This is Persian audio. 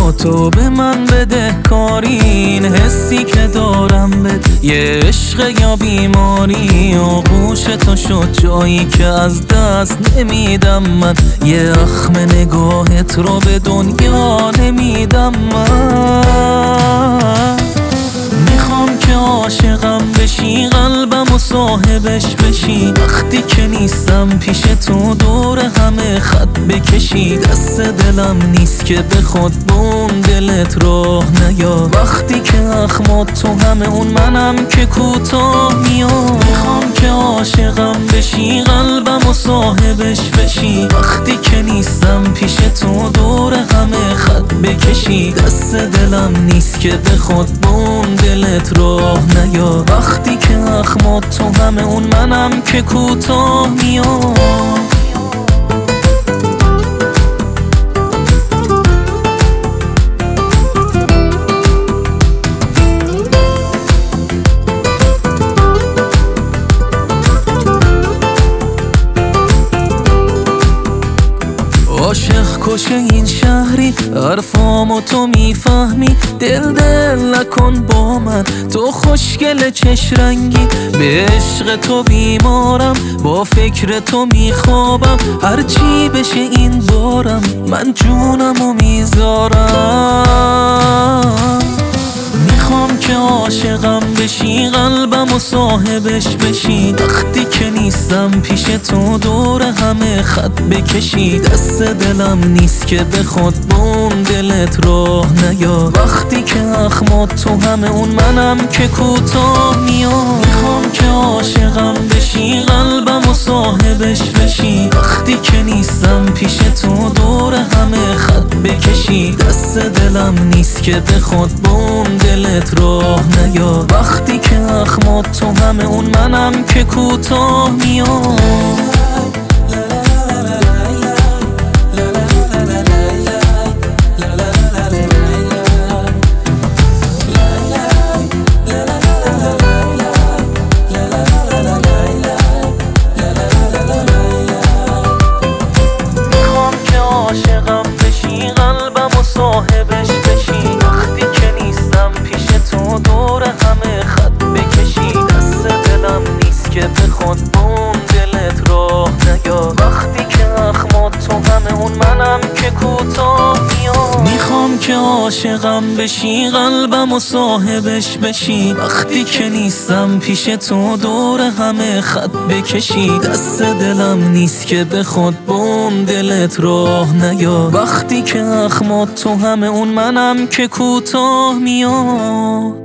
با تو به من بده کاری، این حسی که دارم بده یه عشق یا بیماری. آغوش تو شد جایی که از دست نمیدم من، یه اخم نگاهت رو به دنیا نمیدم من. میخوام که عاشقم بشی، قلبم و صاحبش بشی، وقتی که نیستم پیش تو دور همه خط بکشی. دست دلم نیست که به خود به اون دلت راه نیا، وقتی که اخمات تو همه اون منم که کوتاه میام. میخوام که عاشقم بشی، قلبم و صاحبش بشی، وقتی که نیستم پیش تو دور همه خط بکشی. دست دلم نیست که به خود به اون دلت راه نیا، وقتی که اخمات تو همه اون منم که کوتاه میام. عاشق کشه این شهری، حرفامو تو میفهمی. دل نکن با من، تو خوشگل چش رنگی. به عشق تو بیمارم، با فکر تو میخوابم. هرچی بشه این بارم، من جونمو میذارم. میخوام که عاشقم بشی، قلبم و صاحبش بشی، وقتی که نیستم پیش تو دور همه خط بکشی. دست دلم نیست که به خود به اون دلت راه نیا، وقتی که اخمات تو همه اون منم که کوتاه میام. میخوام که عاشقم بشی، قلبم و صاحبش بشی، وقتی که نیستم پیش تو دور همه خط بکشی. دست دلم نیست که به خود به اون دلت راه نیا، وقتی که اخمات تو همه اون منم که کوتاه میام. صاحبش بشی، وقتی که نیستم پیش تو دور همه خط بکشی. دست دلم نیست که به خود به اون دلت راه نیا، وقتی که اخمات تو همه اون منم که کوتاه میام. میخوام که عاشقم بشی، قلبم و صاحبش بشی، وقتی که نیستم پیش تو دور همه خط بکشی. دست دلم نیست که به خود به اون دلت راه نیا، وقتی که اخمات تو همه اون منم که کوتاه میام.